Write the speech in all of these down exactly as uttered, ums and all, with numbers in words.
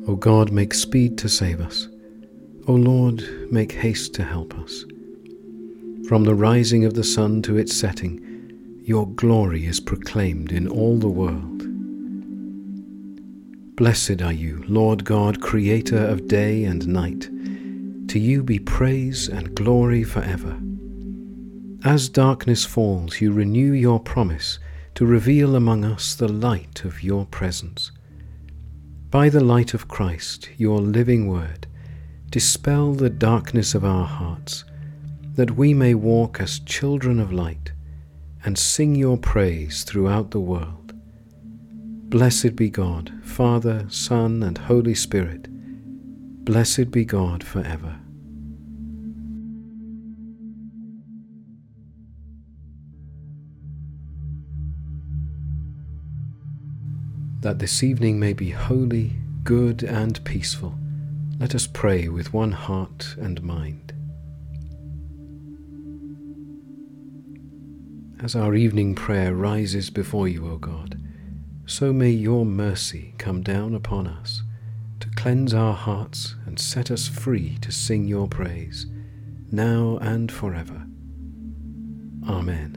O God, make speed to save us. O Lord, make haste to help us. From the rising of the sun to its setting, your glory is proclaimed in all the world. Blessed are you, Lord God, creator of day and night. To you be praise and glory forever. As darkness falls, you renew your promise to reveal among us the light of your presence. By the light of Christ, your living word, dispel the darkness of our hearts, that we may walk as children of light and sing your praise throughout the world. Blessed be God, Father, Son, and Holy Spirit. Blessed be God forever. That this evening may be holy, good, and peaceful, let us pray with one heart and mind. As our evening prayer rises before you, O God, so may your mercy come down upon us to cleanse our hearts and set us free to sing your praise, now and forever. Amen.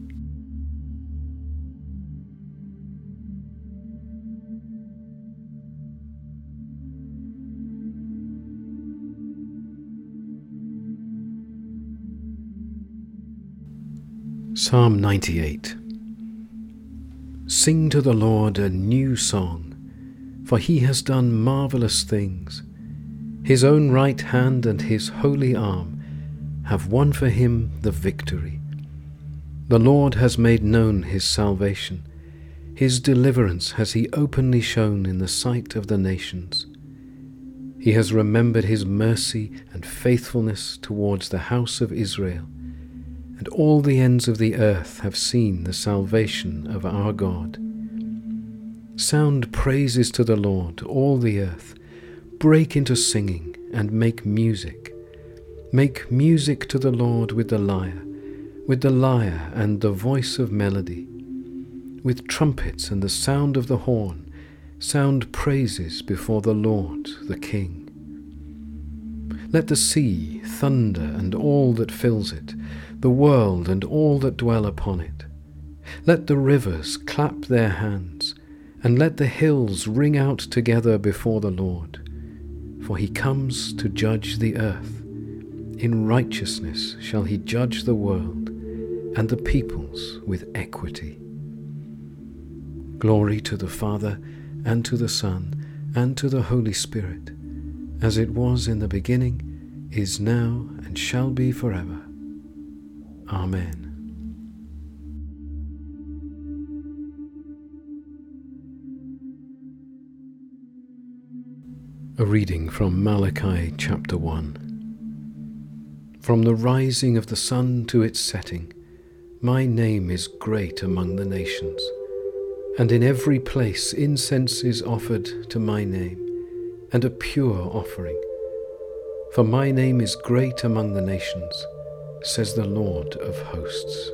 Psalm ninety-eight. Sing to the Lord a new song, for he has done marvelous things. His own right hand and his holy arm have won for him the victory. The Lord has made known his salvation. His deliverance has he openly shown in the sight of the nations. He has remembered his mercy and faithfulness towards the house of Israel, and all the ends of the earth have seen the salvation of our God. Sound praises to the Lord, all the earth. Break into singing and make music. Make music to the Lord with the lyre, with the lyre and the voice of melody. With trumpets and the sound of the horn, sound praises before the Lord, the King. Let the sea thunder and all that fills it, the world and all that dwell upon it. Let the rivers clap their hands, and let the hills ring out together before the Lord. For he comes to judge the earth. In righteousness shall he judge the world, and the peoples with equity. Glory to the Father, and to the Son, and to the Holy Spirit, as it was in the beginning, is now, and shall be forever. Amen. A reading from Malachi chapter one. From the rising of the sun to its setting, my name is great among the nations, and in every place incense is offered to my name, and a pure offering. For my name is great among the nations, says the Lord of hosts.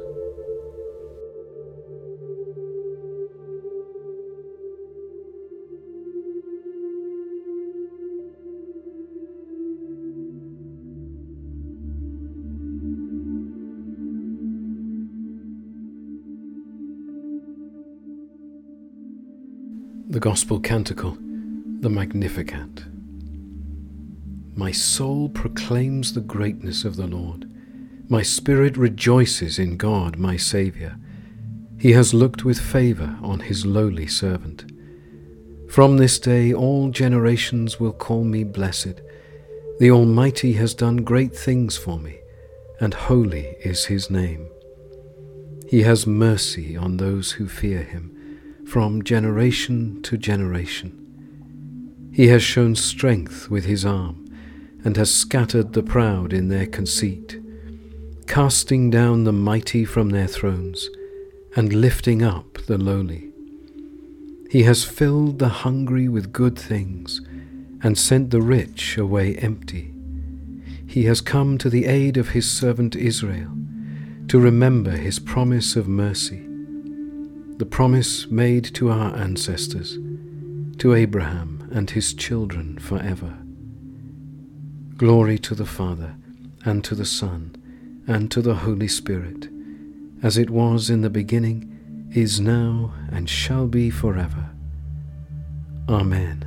The Gospel Canticle, the Magnificat. My soul proclaims the greatness of the Lord. My spirit rejoices in God my Saviour. He has looked with favour on his lowly servant. From this day all generations will call me blessed. The Almighty has done great things for me, and holy is his name. He has mercy on those who fear him, from generation to generation. He has shown strength with his arm, and has scattered the proud in their conceit, casting down the mighty from their thrones, and lifting up the lowly. He has filled the hungry with good things, and sent the rich away empty. He has come to the aid of his servant Israel, to remember his promise of mercy, the promise made to our ancestors, to Abraham and his children forever. Glory to the Father, and to the Son, and to the Holy Spirit, as it was in the beginning, is now, and shall be forever. Amen.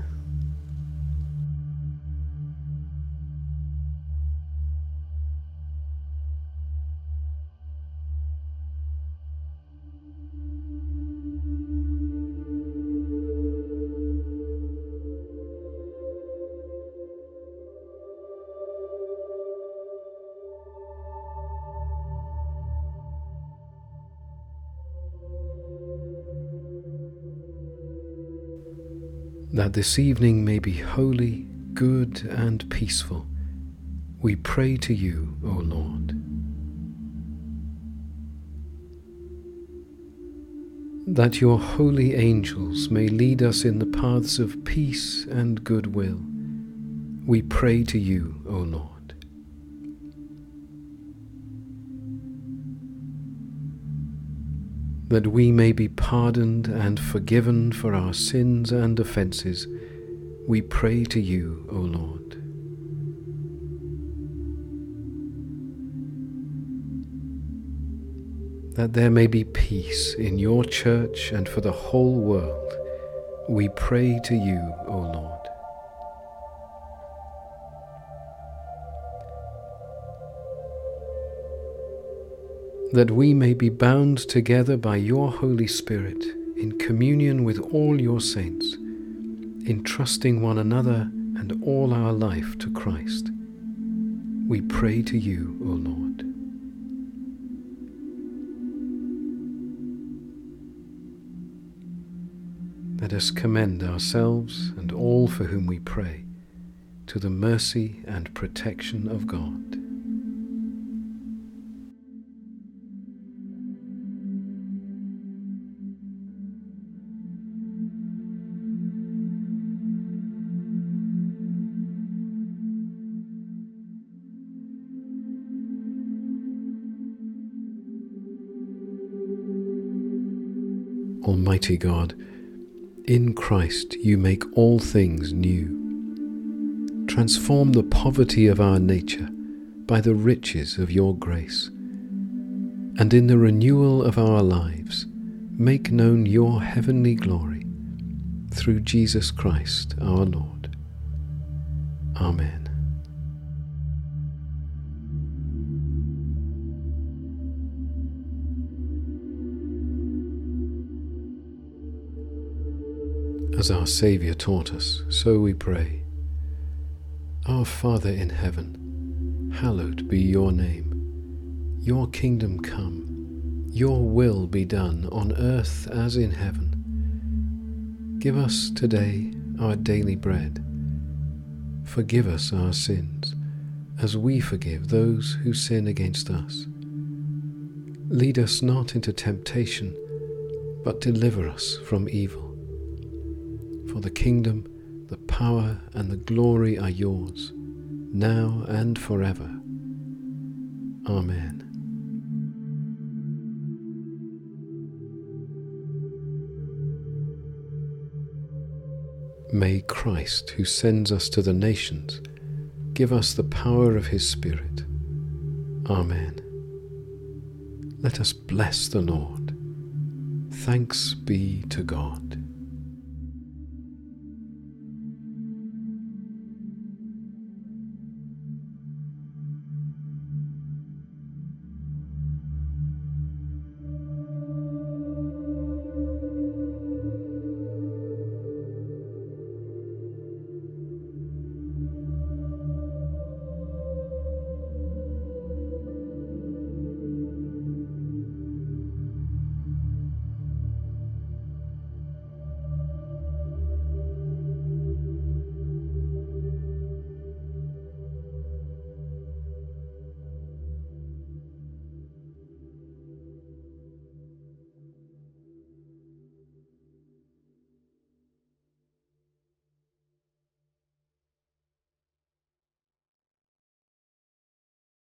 That this evening may be holy, good, and peaceful, we pray to you, O Lord. That your holy angels may lead us in the paths of peace and goodwill, we pray to you, O Lord. That we may be pardoned and forgiven for our sins and offences, we pray to you, O Lord. That there may be peace in your church and for the whole world, we pray to you, O Lord. That we may be bound together by your Holy Spirit in communion with all your saints, entrusting one another and all our life to Christ, we pray to you, O Lord. Let us commend ourselves and all for whom we pray to the mercy and protection of God. Almighty God, in Christ you make all things new. Transform the poverty of our nature by the riches of your grace, and in the renewal of our lives make known your heavenly glory through Jesus Christ our Lord. Amen. As our Saviour taught us, so we pray. Our Father in heaven, hallowed be your name. Your kingdom come, your will be done on earth as in heaven. Give us today our daily bread. Forgive us our sins, as we forgive those who sin against us. Lead us not into temptation, but deliver us from evil. For the kingdom, the power, and the glory are yours, now and forever. Amen. May Christ, who sends us to the nations, give us the power of his Spirit. Amen. Let us bless the Lord. Thanks be to God.